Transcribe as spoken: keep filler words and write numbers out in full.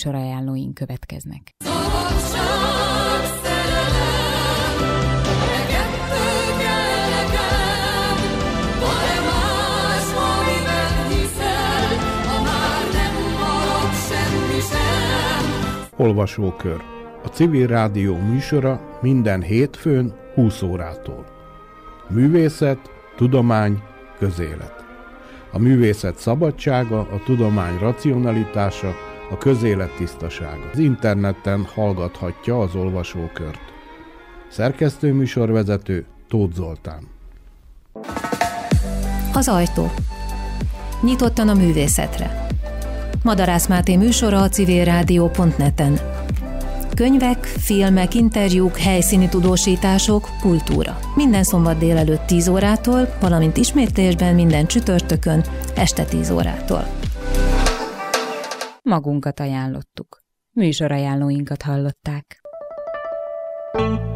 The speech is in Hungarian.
műsorajánlóink következnek. Olvasókör. A Civil Rádió műsora minden hétfőn húsz órától. Művészet, tudomány, közélet. A művészet szabadsága, a tudomány racionalitása, a közélet tisztasága. Az interneten hallgathatja az olvasókört. Szerkesztő műsorvezető Tóth Zoltán. Az ajtó. Nyitottan a művészetre. Madarász Máté műsora a civilrádió pont net-en. Könyvek, filmek, interjúk, helyszíni tudósítások, kultúra. Minden szombat délelőtt tíz órától, valamint ismétlésben minden csütörtökön este tíz órától. Magunkat ajánlottuk. Műsorajánlóinkat hallották.